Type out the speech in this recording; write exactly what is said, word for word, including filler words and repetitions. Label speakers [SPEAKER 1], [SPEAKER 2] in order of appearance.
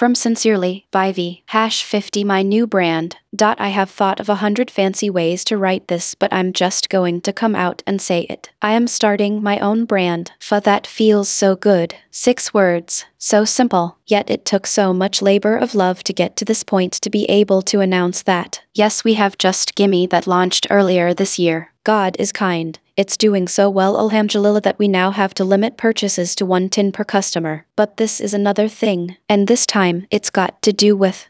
[SPEAKER 1] From Sincerely, Vivey, hash fifty my new brand. Dot I have thought of a hundred fancy ways to write this, but I'm just going to come out and say it. I am starting my own brand. F that feels so good. Six words. So simple, yet it took so much labor of love to get to this point to be able to announce that. Yes, we have Just Gimme that launched earlier this year. God is kind. It's doing so well, alhamdulillah, that we now have to limit purchases to one tin per customer. But this is another thing, and this time it's got to do with